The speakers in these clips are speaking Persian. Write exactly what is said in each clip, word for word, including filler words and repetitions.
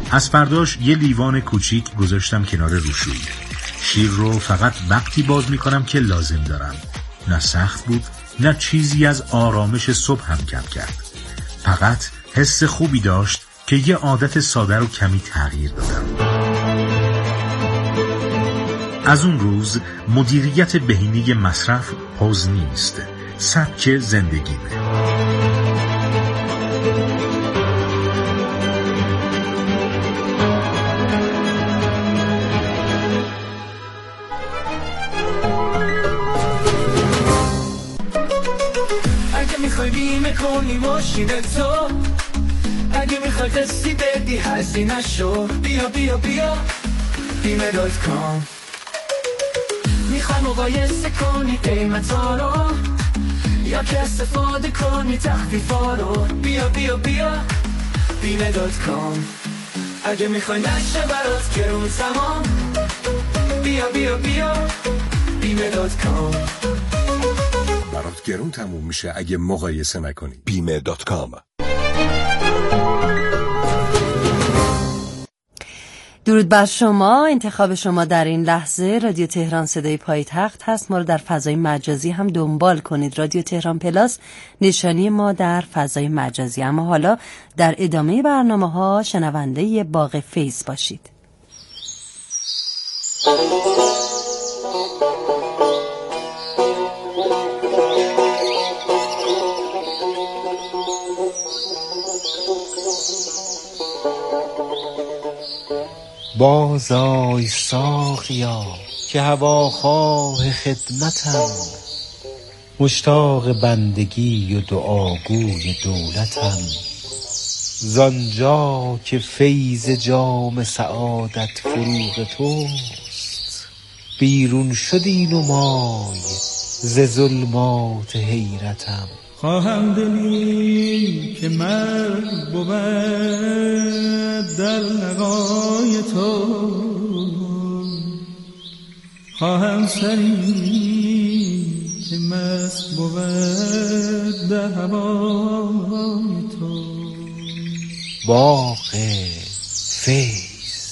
از فرداش یه لیوان کوچیک گذاشتم کنار روشویی. شیر رو فقط وقتی باز میکنم که لازم دارم. نه سخت بود، نه چیزی از آرامش صبح هم کم کرد. فقط حس خوبی داشت که یه عادت ساده رو کمی تغییر دادم. از اون روز مدیریت بهینه مصرف حوز نیست، سبک زندگیمه. اگه میخوای بیمه کنی ماشین تو، اگه میخوای قسطی بدی هزینه شو، بیا بیا بیا بیمه دات کام. میخوای مقایسه کنی قیمتا رو، یا که استفاده کنی تخفیفا رو، بیا بیا بیا بیمه دات کام. اگه میخوای نشه برات گرون تمام، بیا بیا بیا بیمه دات کام. برات گرون تموم میشه اگه مقایسه نکنی. بیمه دات کام. درود بر شما. انتخاب شما در این لحظه رادیو تهران صدای پایتخت هست. ما رو در فضای مجازی هم دنبال کنید. رادیو تهران پلاس نشانی ما در فضای مجازی. اما حالا در ادامه برنامه ها شنونده باغ فیض باشید. باز آی ساقیا که هواخواه خدمتم، مشتاق بندگی و دعاگوی دولتم. زانجا که فیض جام سعادت فروغ توست، بیرون شد این نمای ز ظلمات حیرتم. خواهم دلی که مرگ بود در لقای تو، خواهم سری که مست بود در هوای تو. باغ فیض.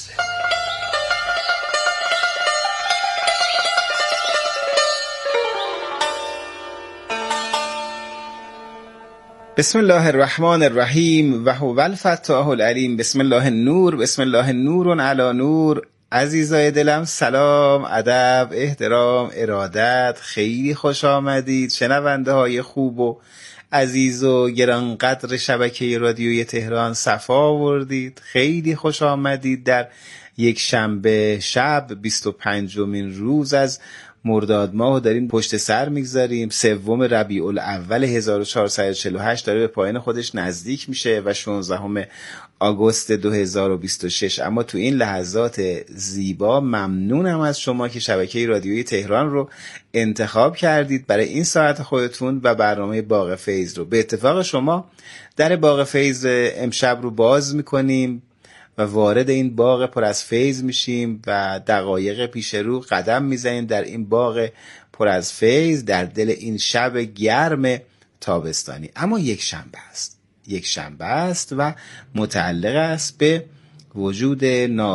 بسم الله الرحمن الرحیم و هو الفتاح العلیم. بسم الله النور، بسم الله نور علی نور. عزیزای دلم سلام، ادب، احترام، ارادت. خیلی خوش آمدید شنونده های خوب و عزیز و گرانقدر شبکه رادیوی تهران. صفا آوردید، خیلی خوش آمدید در یک شنبه شب بیست و پنجمین روز از مرداد ماه داریم پشت سر میگذاریم. سوم ربیع الاول هزار و چهارصد و چهل و هشت داره به پایان خودش نزدیک میشه و شانزدهم آگوست دو هزار و بیست و شش. اما تو این لحظات زیبا ممنونم از شما که شبکه رادیویی تهران رو انتخاب کردید برای این ساعت خودتون و برنامه باغ فیض رو. به اتفاق شما در باغ فیض امشب رو باز میکنیم و وارد این باغ پر از فیض میشیم و دقایق پیش رو قدم میزنیم در این باغ پر از فیض در دل این شب گرم تابستانی. اما یک شنبه است، یک شنبه است و متعلق است به وجود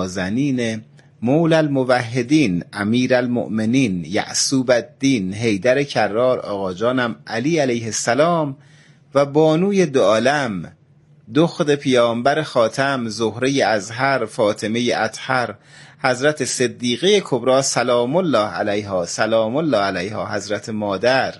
نازنین مولا الموحدین امیر المؤمنین یعصوب الدین حیدر کرار آقا جانم علی علیه السلام و بانوی دو عالم دختر پیامبر خاتم زهره ازهر فاطمه اطهر حضرت صدیقه کبری سلام الله علیها سلام الله علیها حضرت مادر.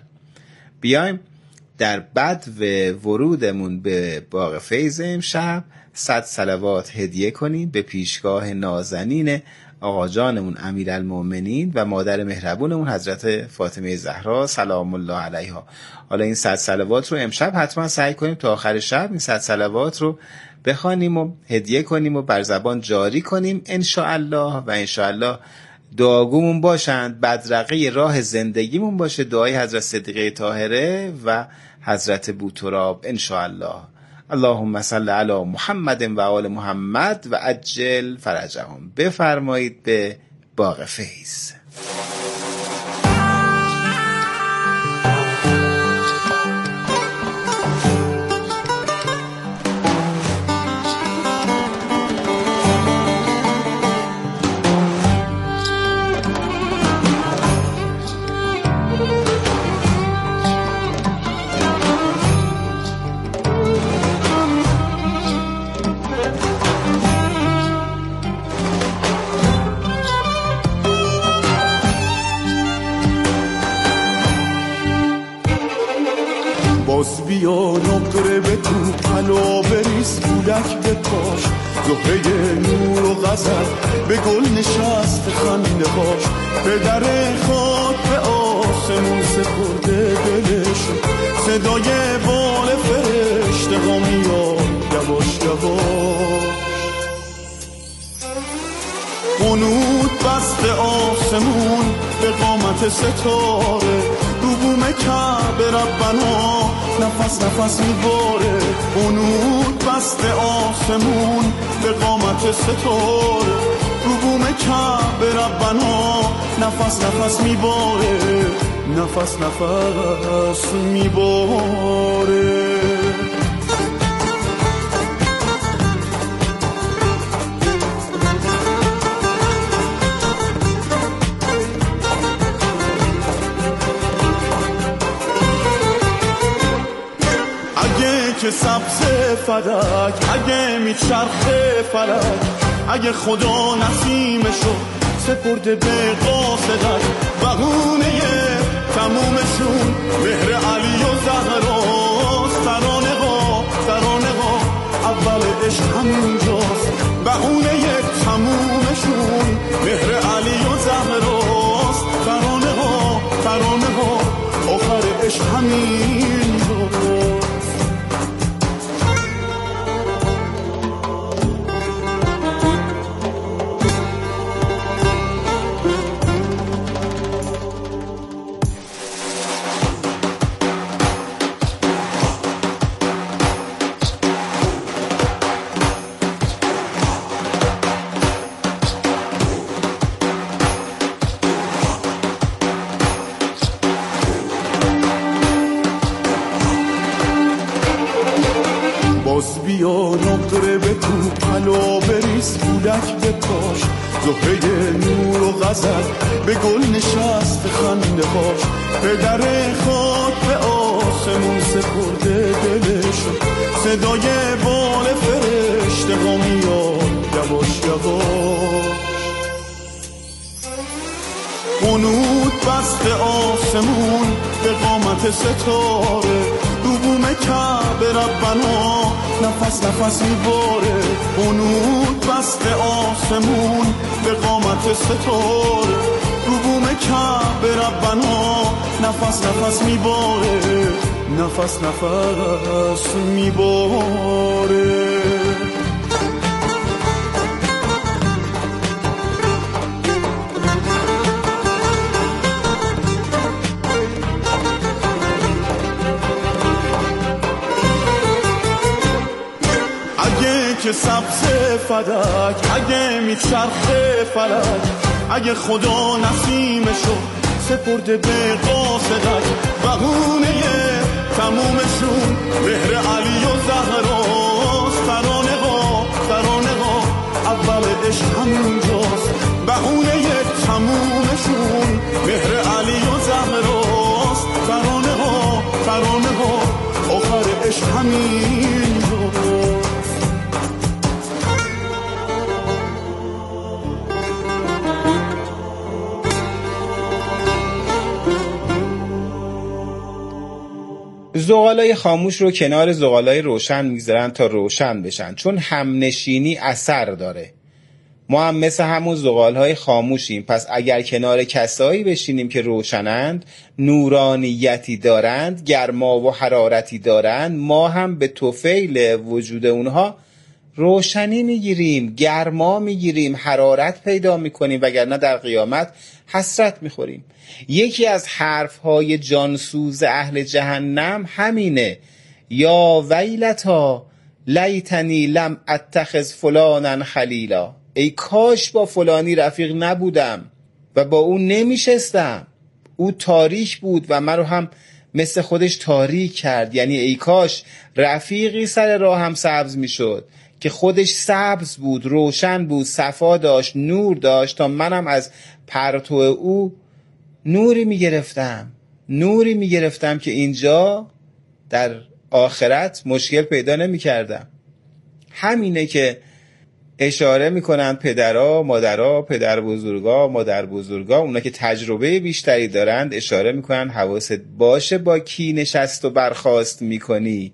بیایم در بدو ورودمون به باغ فیض امشب صد صلوات هدیه کنیم به پیشگاه نازنین آقا جانمون امیرالمومنین و مادر مهربونمون حضرت فاطمه زهرا سلام الله علیها. حالا این صد صلوات رو امشب حتما سعی کنیم تا آخر شب این صد صلوات رو بخوانیم و هدیه کنیم و بر زبان جاری کنیم انشاءالله و انشاءالله دعاگومون باشند، بدرقه راه زندگیمون باشه دعای حضرت صدیقه طاهره و حضرت بوتراب انشاءالله. اللهم صل علی محمد و آل محمد و عجل فرجهم. بفرمایید به باغ فیض. زهره نور و غزل به گل نشست خنده هاش، پدر خاک به آسمون سپرده دلش، صدای بال فرشته ها میاد یواش یواش. قنوت بست آسمون به قامت ستاره، رو بوم کعبه ربنا نفس نفس میباره. قنوت بست آسمون به قامت ستاره، رو بوم کعبه ربنا نفس نفس میباره، نفس نفس میباره. که سبز فلک اگه میچرخه فلک، اگه خدا نسیمشو سپرده به قاصدک، بهونه تمومشون مهر علی و زهراست. ترانه ها ترانه ها اول عشق همونجاست، بهونه تمومشون مهر علی و زهراست. ترانه ها ترانه ها آخر عشق همینجاست. بیا نقره به تو حلا بریز بودک به پاش، زهره نور و غزل به گل نشست خنده هاش، پدر خاک به آسمون سپرده دلش، صدای بال فرشته ها میاد یواش یواش. قنوت بست آسمون به قامت ستاره، رو بوم کعبه ربنا نفس نفس میباره. قنوت بست آسمون به قامت ستاره، رو بوم کعبه ربنا نفس نفس میباره، نفس نفس میباره. که سبز فلک اگه میچرخه فلک، اگه خدا نسیمشو سپرده به قاصدک، بهونه تمومشون مهر علی و زهراست. ترانه ها ترانه ها اول عشق همونجاست، بهونه تمومشون مهر علی و زهراست. ترانه ها ترانه ها آخر عشق همینجاست. زغالای خاموش رو کنار زغالای روشن میگذارن تا روشن بشن، چون همنشینی اثر داره. ما هم مثل همون زغالهای خاموشیم، پس اگر کنار کسایی بشینیم که روشنند، نورانیتی دارند، گرما و حرارتی دارند، ما هم به طفیل وجود اونها روشنی میگیریم، گرما میگیریم، حرارت پیدا میکنیم، وگرنه در قیامت حسرت میخوریم. یکی از حرفهای جانسوز اهل جهنم همینه: یا ویلتا لیتنی لم اتخذ فلانا خلیلا. ای کاش با فلانی رفیق نبودم و با اون نمیشستم، او تاریک بود و من رو هم مثل خودش تاریک کرد. یعنی ای کاش رفیقی سر راه هم سبز میشد که خودش سبز بود، روشن بود، صفا داشت، نور داشت، تا منم از پرتو او نوری میگرفتم نوری میگرفتم که اینجا در آخرت مشکل پیدا نمیکردم. همینه که اشاره میکنن پدرها، مادرها، پدر بزرگا، مادر بزرگا، اونا که تجربه بیشتری دارند، اشاره میکنن حواست باشه با کی نشست و برخاست میکنی.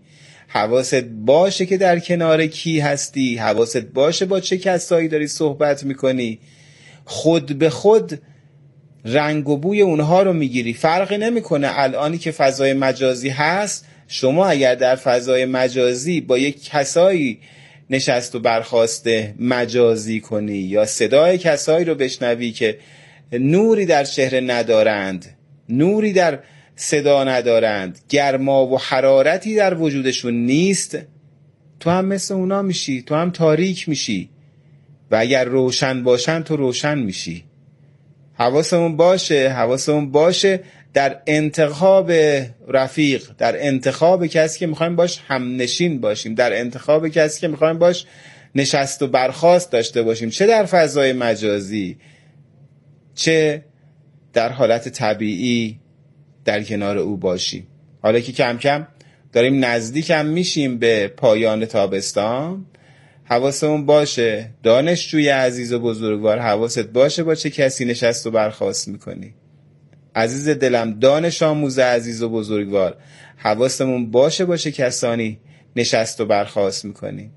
حواست باشه که در کنار کی هستی، حواست باشه با چه کسایی داری صحبت میکنی. خود به خود رنگ و بوی اونها رو میگیری. فرقی نمیکنه الانی که فضای مجازی هست، شما اگر در فضای مجازی با یک کسایی نشست و برخاست مجازی کنی یا صدای کسایی رو بشنوی که نوری در چهره ندارند، نوری در صدا ندارند، گرما و حرارتی در وجودشون نیست، تو هم مثل اونا میشی، تو هم تاریک میشی. و اگر روشن باشن تو روشن میشی. حواسمون باشه، حواسمون باشه در انتخاب رفیق، در انتخاب کسی که میخوایم باش هم نشین باشیم، در انتخاب کسی که میخوایم باش نشست و برخاست داشته باشیم، چه در فضای مجازی چه در حالت طبیعی در کنار او باشیم. حالا که کم کم داریم نزدیک هم میشیم به پایان تابستان، حواسمون باشه دانشجوی عزیز و بزرگوار، حواست باشه با چه کسی نشست و برخاست میکنی. عزیز دلم دانش آموز عزیز و بزرگوار، حواسمون باشه با چه کسانی نشست و برخاست میکنی.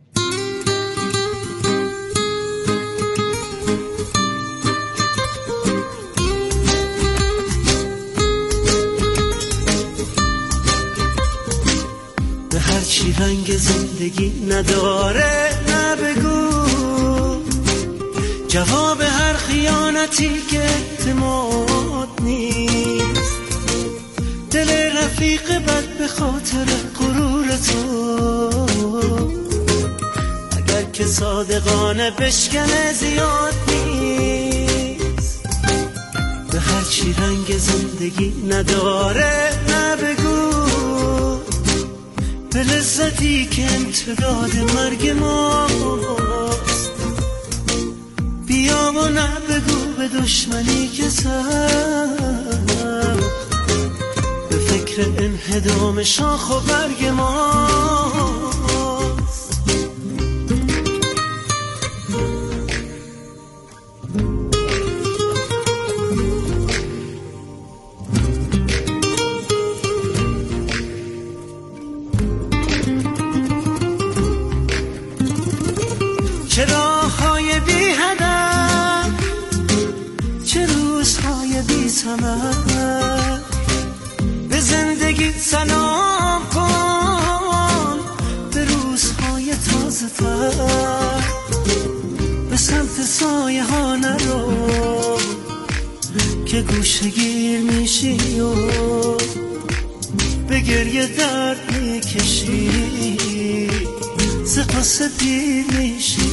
به هر چی رنگ زندگی نداره نبگو، جواب هر خیانتی که اعتماد نیست، دل رفیق بد به خاطر غرور تو، اگر که صادقانه بشکنه زیاد نیست. به هر چی رنگ زندگی نداره نبگو، به لذتی که امتداد مرگ ماست، بیا و نبگو به دشمنی که سخت به فکر انهدام شاخ و برگ ماست. چه راه‌های بی هدف، چه روزهای بی ثمر، به زندگی سلام کن، به روزهای تازه تر، به سمت سایه ها نرو که گوشه گیر میشی و به گریه درد میکشی، ز قصه دیر میشی.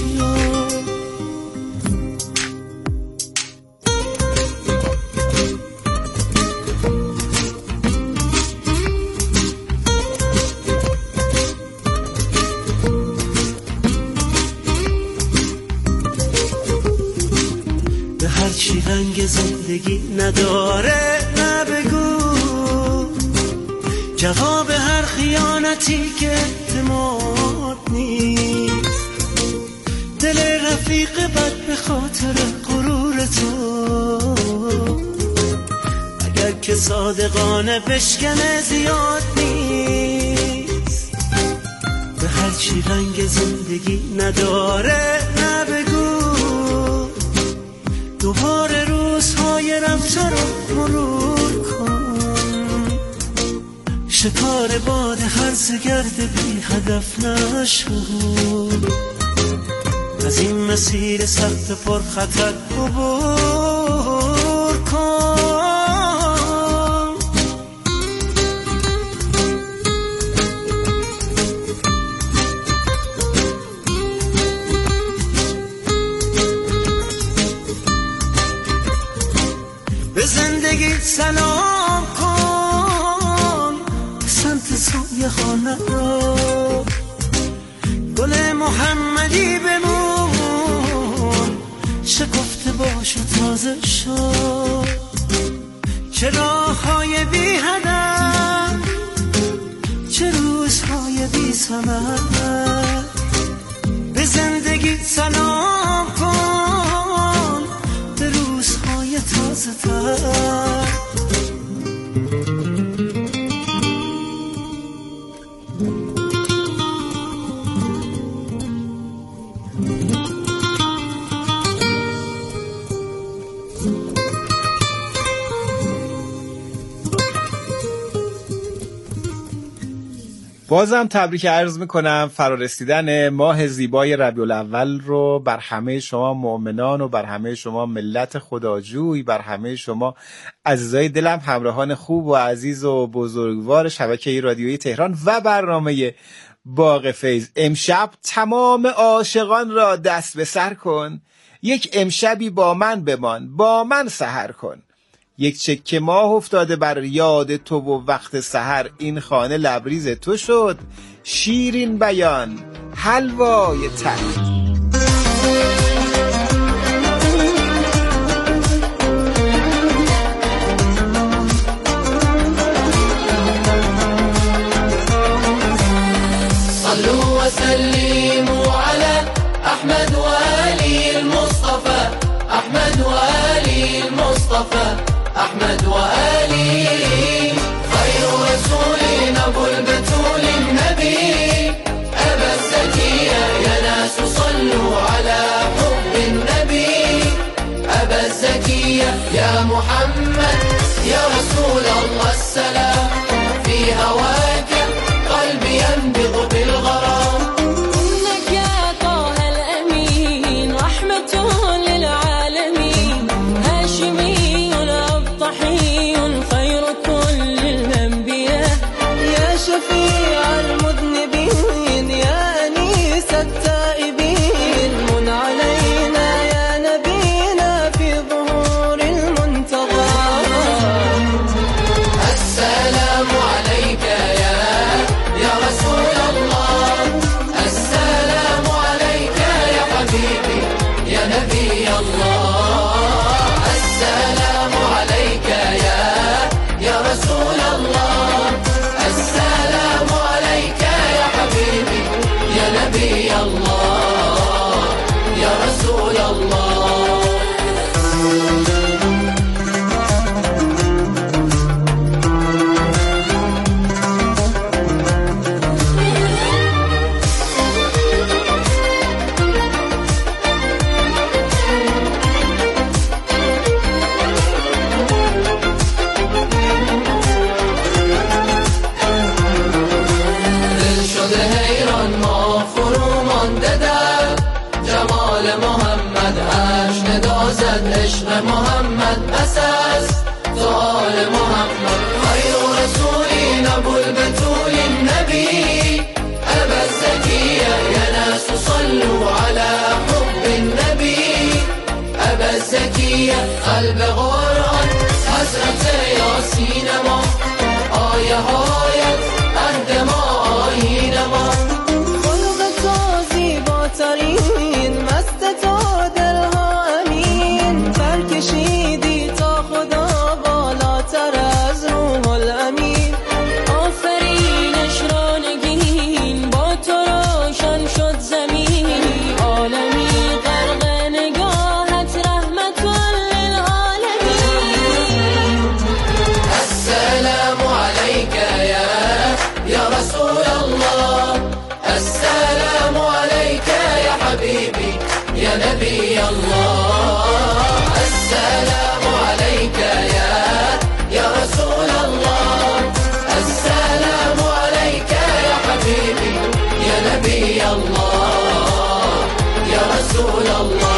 به هر چی رنگ زندگی نداره نبگو، جواب هر خیانتی که اعتماد نیست، دل رفیق بد به خاطر غرور تو، اگر که صادقانه بشکنه زیاد نیست. به هر چی رنگ زندگی نداره نبگو، دوباره روزهای رفته رو مرور کن، شکار باد هرز گرد بی هدف نشو، از این مسیر سخت پر خطر عبور کن. به زندگی سلام کن، به سمت سایه خانه رو، گل محمدی بمون، شکفته باش و تازه شو. چه راههای بی هدف، چه روزهای بی ثمر، به زندگی سلام کن، به روزهای تازه تر. بازم تبریک عرض میکنم فرارسیدن ماه زیبای ربیع الاول رو بر همه شما مؤمنان و بر همه شما ملت خداجوی، بر همه شما عزیزای دلم، همراهان خوب و عزیز و بزرگوار شبکه رادیویی تهران و برنامه باغ فیض. امشب تمام عاشقان را دست به سر کن، یک امشبی با من بمان، با من سحر کن. یک چکه ماه افتاده بر یاد تو و وقت سحر این خانه لبریز تو شد، شیرین بیان حلوای تلخ. صلوا وسلموا على أحمد وآله المصطفى، أحمد وآله المصطفى، أحمد وآله خير رسول أبو البتول النبي أبا الزكية. يا ناس صلوا على حب النبي أبا الزكية. يا محمد يا رسول الله السلام، في هواك قلبي ينبض بالغرام. إنك يا طه الأمين رحمة للعالمين، هاشمي أبطحي خير كل الأنبياء. يا شفيع المذنبين يا أنيس التائبين، من علينا يا نبينا في ظهور المنتظر. السلام عليك يا يا رسول الله، السلام عليك يا حبيبي يا نبي الله. السلام عليك يا يا رسول الله، السلام عليك يا حبيبي يا نبي الله يا رسول الله. عشق محمد بس است سؤال محمد. خير رسول أبو البتول النبي أبا الزكية. يا ناس صلوا على حب النبي أبا الزكية. قلب قرآن حضرت یاسین ما، آیه هایت عهد ما آیین ما. خلق تو زیباترین، مست تو دلها امین، ترکشیدی تا خدا بالاتر از روح الامین. آفرینش را نگین، با تو روشن شد زمین، عالمی غرق نگاهت رحمت للعالمین. السلام عليك يا يا رسول الله، السلام عليك يا حبيبي يا نبي الله. السلام عليك يا يا رسول الله، السلام عليك يا حبيبي يا نبي الله يا رسول الله.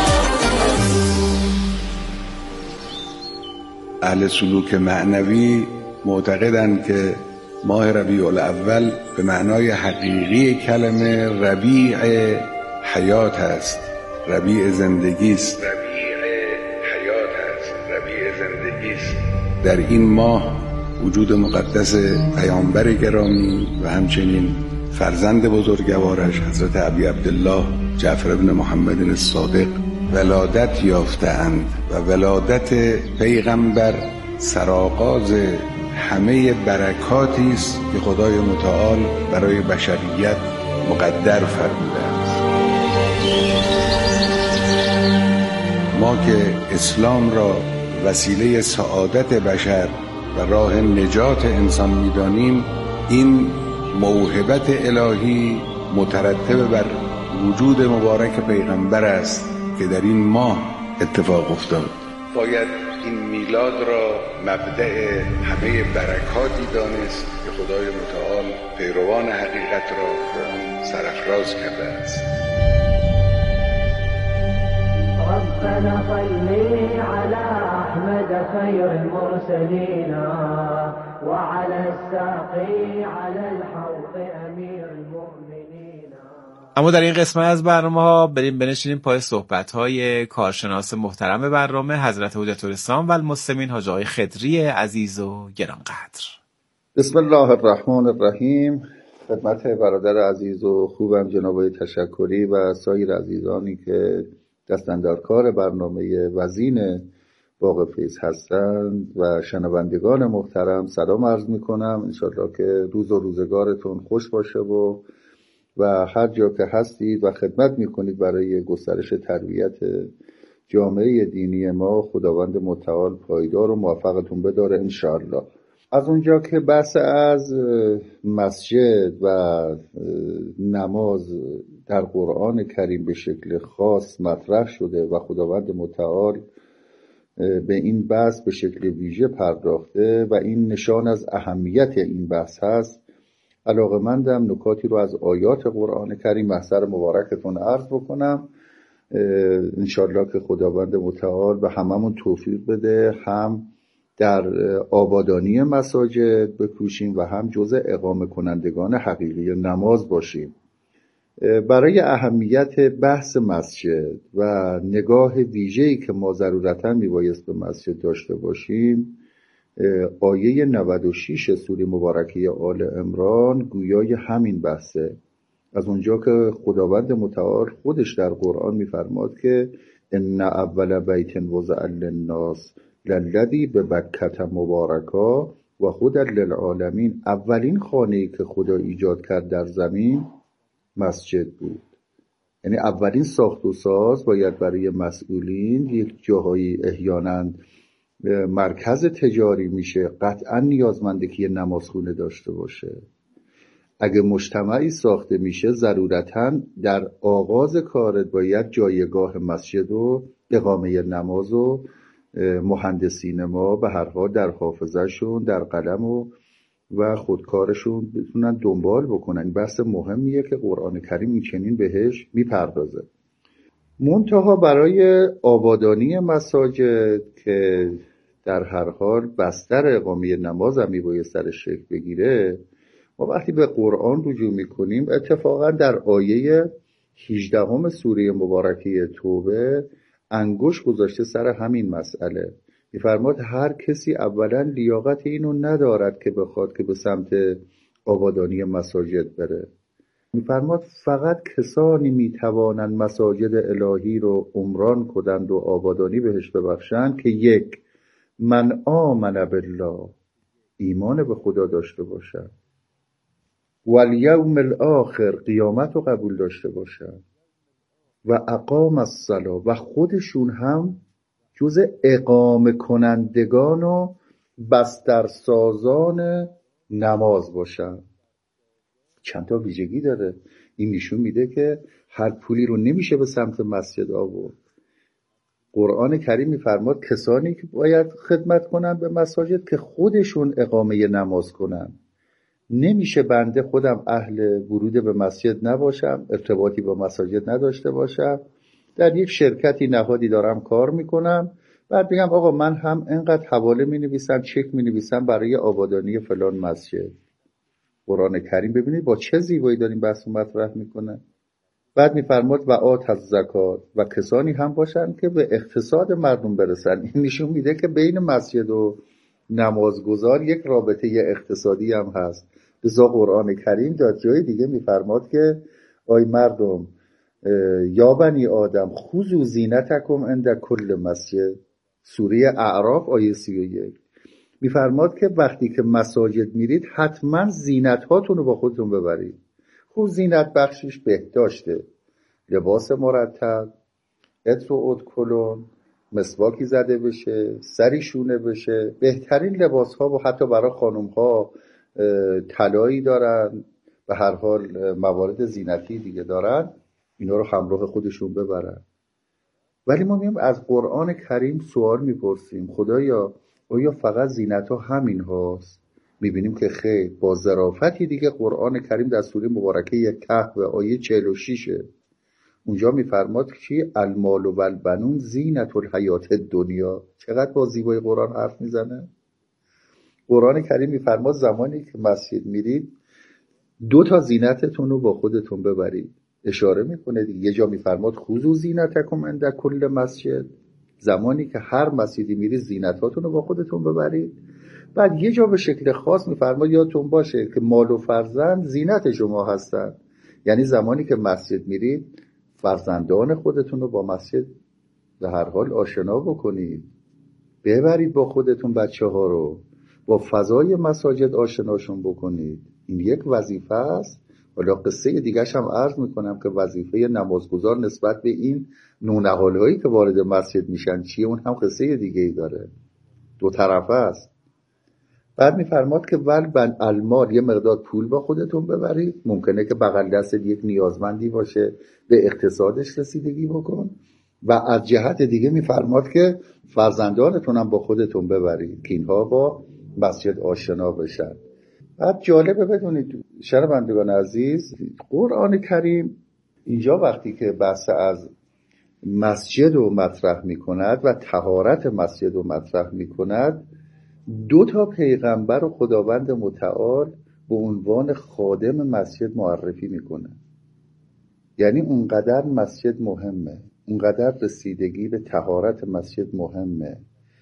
اهل سلوک معنوی معتقدند که ماه ربیع الاول به معنای حقیقی کلمه ربیع حیات است، ربیع زندگی است، ربیع حیات است، ربیع زندگی است. در این ماه وجود مقدس پیامبر گرامی و همچنین فرزند بزرگوارش حضرت ابی عبدالله جعفر بن محمد الصادق ولادت یافته‌اند و ولادت پیغمبر سرآغاز همه برکاتی است که خدای متعال برای بشریت مقدر فرموده است. ما که اسلام را وسیله سعادت بشر و راه نجات انسان می‌دانیم، این موهبت الهی مترتب بر وجود مبارک پیغمبر است که در این ماه اتفاق افتاد. باید این میلاد را مبدأ همه برکاتی دانست که خدای متعال پیروان حقیقت را به آن سرافراز کرده است. ربنا صل على احمد خير المرسلين وعلى الساقي على الحوض امير المؤمنين. اما در این قسمت از برنامه ها بریم بنشینیم پای صحبت های کارشناس محترم برنامه حضرت حجت الاسلام و المسلمین حاج آقای خضری عزیز و گرانقدر. بسم الله الرحمن الرحیم. خدمت برادر عزیز و خوبم جناب آقای تشکری و سایر عزیزانی که دستاندرکار برنامه وزین باغ فیض هستند و شنوندگان محترم سلام عرض میکنم. انشالله که روز و روزگارتون خوش باشه و و هر جا که هستید و خدمت میکنید برای گسترش تربیت جامعه دینی ما خداوند متعال پایدار و موفقتون بداره انشالله. از اونجا که بحث از مسجد و نماز در قرآن کریم به شکل خاص مطرح شده و خداوند متعال به این بحث به شکل ویژه پرداخته و این نشان از اهمیت این بحث هست، علاقه‌مندم نکاتی رو از آیات قرآن کریم محضر مبارکتون عرض بکنم. انشالله که خداوند متعال به هممون توفیق بده، هم در آبادانی مساجد بکوشیم و هم جزء اقامه کنندگان حقیقی نماز باشیم. برای اهمیت بحث مسجد و نگاه ویژه‌ای که ما ضرورتاً میبایست به مسجد داشته باشیم، آیه نود و شش سوره مبارکه آل عمران گویای همین بحثه. از اونجا که خداوند متعال خودش در قرآن میفرماد که ان اول بیت وضع للناس للذی ببکة مبارکا و هدی للعالمین، اولین خانه‌ای که خدا ایجاد کرد در زمین مسجد بود. یعنی اولین ساخت و ساز باید برای مسئولین یک جاهایی احیانا مرکز تجاری میشه، قطعا نیازمنده که یه نمازخونه داشته باشه. اگه مجتمعی ساخته میشه ضرورتاً در آغاز کارت باید جایگاه مسجد و اقامه نماز و مهندسین ما به هر حال در حافظه‌شون در قلم و و خودکارشون بتونن دنبال بکنن. این بحث مهمیه که قرآن کریم این چنین بهش میپردازه. منتها برای آبادانی مساجد که در هر حال بستر اقامه نماز هم میباید سر شکل بگیره، ما وقتی به قرآن رجوع میکنیم اتفاقا در آیه هجدهم سوره مبارکه توبه انگشت گذاشته سر همین مسئله. میفرماد هر کسی اولا لیاقت اینو ندارد که بخواد که به سمت آبادانی مساجد بره. میفرماد فقط کسانی میتوانند مساجد الهی رو عمران کنند و آبادانی بهش ببخشند که یک، من آمن بالله، ایمان به خدا داشته باشند، و الیوم الاخر، قیامت رو قبول داشته باشند، و اقام الصلاة، و خودشون هم جز اقامه کنندگان و بسترسازان نماز باشن. چند تا ویژگی داره. این نشون میده که هر پولی رو نمیشه به سمت مسجد آورد. قرآن کریم میفرماد کسانی که باید خدمت کنن به مساجد که خودشون اقامه نماز کنن. نمیشه بنده خودم اهل ورود به مسجد نباشم، ارتباطی با مساجد نداشته باشم، در یک شرکتی نهادی دارم کار میکنم، بعد بگم آقا من هم اینقدر حواله مینویسم، چک مینویسم برای آبادانی فلان مسجد. قرآن کریم ببینید با چه زیبایی داریم بحث مطرح میکنه. بعد میفرماد و آت از زکات، و کسانی هم باشن که به اقتصاد مردم برسن. این نشون میده که بین مسجد و نمازگزار یک رابطه اقتصادی هم هست. لذا قرآن کریم در جای دیگه میفرماد که آی مردم، یا بنی آدم خذوا زینتکم عند کل مسجد، سوره اعراف آیه سی و یک. میفرماد که وقتی که مساجد میرید حتما زینت هاتون رو با خودتون ببرید. خب زینت بخشش بهداشته، لباس مرتب، عطر و ادکلون، مسواکی زده بشه، سری شونه بشه، بهترین لباس ها و حتی برای خانم ها طلایی دارن، به هر حال موارد زینتی دیگه دارن، اینا رو همراه خودشون ببرن. ولی ما میام از قرآن کریم سوال میپرسیم خدایا آیا فقط زینت ها همین هاست میبینیم که خیلی با ظرافتی دیگه قرآن کریم در سوره مبارکه کهف و آیه چهل و شش اونجا میفرماد که المال و البنون زینت الحیات الدنیا. چقدر با زیبای قرآن حرف میزنه. قرآن کریم میفرماد زمانی که مسجد میرید دو تا زینتتون رو با خودتون ببرید. اشاره میکنه دیگه. یه جا میفرماد خذوا زینتکم عند کل مسجد، زمانی که هر مسجدی میرید زینتاتون رو با خودتون ببرید. بعد یه جا به شکل خاص میفرماد یادتون باشه که مال و فرزند زینت شما هستن، یعنی زمانی که مسجد میرید فرزندان خودتون رو با مسجد به هر حال آشنا بکنید، ببرید با خودتون بچه ها رو با فضای مساجد آشناشون بکنید. این یک وظیفه است. حالا قصه دیگرش هم عرض میکنم که وظیفه نمازگزار نسبت به این نونهالهایی که وارد مسجد میشن چیه، اون هم قصه دیگه ای داره، دو طرفه است. بعد میفرماد که ول بن المال، یه مقدار پول با خودتون ببرید، ممکنه که بغل دست یک نیازمندی باشه به اقتصادش رسیدگی بکن. و از جهت دیگه میفرماد که فرزندانتون هم با خودتون ببرید که اینها با مسجد آشنا بشن. بعد جالبه بدونید شنوندگان عزیز، قرآن کریم اینجا وقتی که بحث از مسجد رو مطرح میکند و طهارت مسجد رو مطرح میکند، دو تا پیغمبر و خداوند متعال به عنوان خادم مسجد معرفی میکنه. یعنی اونقدر مسجد مهمه، اونقدر رسیدگی به طهارت مسجد مهمه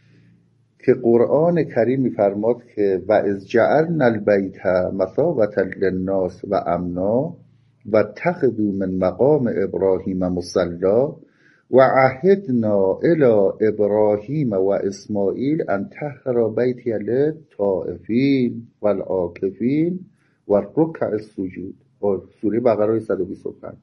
که قرآن کریم میفرماد که و اذ جعلنا البیت مثابة للناس و امنا و اتخذوا من مقام ابراهیم مصلی و عهدنا الی ابراهیم و اسماعیل ان طهر بیتی للطائفین و العاکفین و الرکع السجود. سوره بقره صد و بیست و پنج.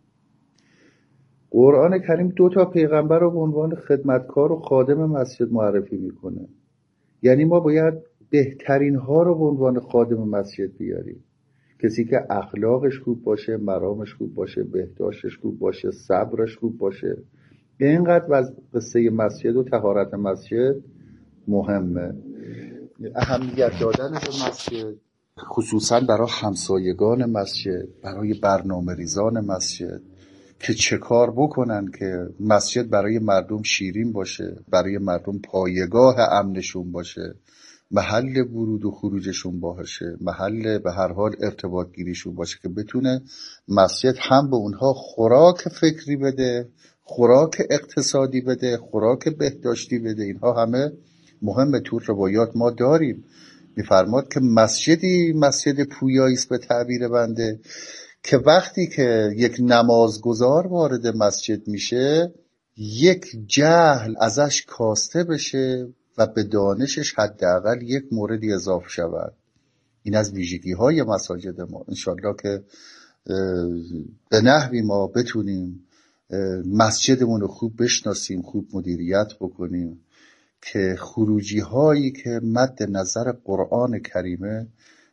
قرآن کریم دو تا پیغمبر رو به عنوان خدمتکار و خادم مسجد معرفی میکنه. یعنی ما باید بهترین ها رو به عنوان خادم مسجد بیاریم. کسی که اخلاقش خوب باشه، مرامش خوب باشه، بهداشتش خوب باشه، صبرش خوب باشه. اینقدر از قصه مسجد و طهارت مسجد مهمه. اهمیت دادن به مسجد خصوصا برای همسایگان مسجد، برای برنامه ریزان مسجد که چه کار بکنن که مسجد برای مردم شیرین باشه، برای مردم پایگاه امنشون باشه، محل ورود و خروجشون باشه، محل به هر حال ارتباط گیریشون باشه، که بتونه مسجد هم به اونها خوراک فکری بده، خوراک اقتصادی بده، خوراک بهداشتی بده. اینها همه مهمه. تو روایات ما داریم میفرماد که مسجدی مسجد پویایی است به تعبیر بنده که وقتی که یک نمازگزار وارد مسجد میشه یک جهل ازش کاسته بشه و به دانشش حداقل یک موردی اضافه شود. این از ویژگی های مساجد ما. انشالله که به نحوی ما بتونیم مسجدمون رو خوب بشناسیم، خوب مدیریت بکنیم که خروجی هایی که مد نظر قرآن کریمه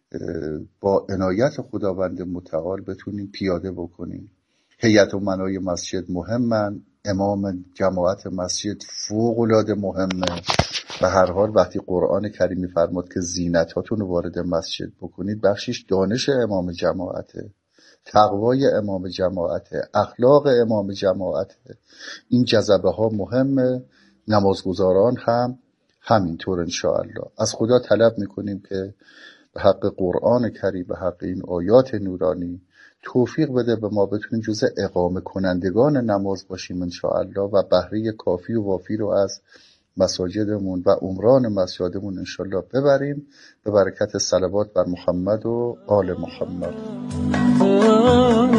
با عنایت خداوند متعال بتونیم پیاده بکنیم. هیئت امنای مسجد مهمن، امام جماعت مسجد فوق العاده مهمه. به هر حال وقتی قرآن کریم میفرماد که زینتاتون رو وارد مسجد بکنید، بخشش دانش امام جماعته، تقوای امام جماعته، اخلاق امام جماعته. این جذبه ها مهمه. نمازگزاران هم همینطور انشاءالله. از خدا طلب میکنیم که به حق قرآن کریم، به حق این آیات نورانی توفیق بده به ما بتونیم جزء اقامه کنندگان نماز باشیم انشاءالله و بهره کافی و وافی رو از مساجدمون و عمران مساجدمون انشاءالله ببریم، به برکت صلوات بر محمد و آل محمد.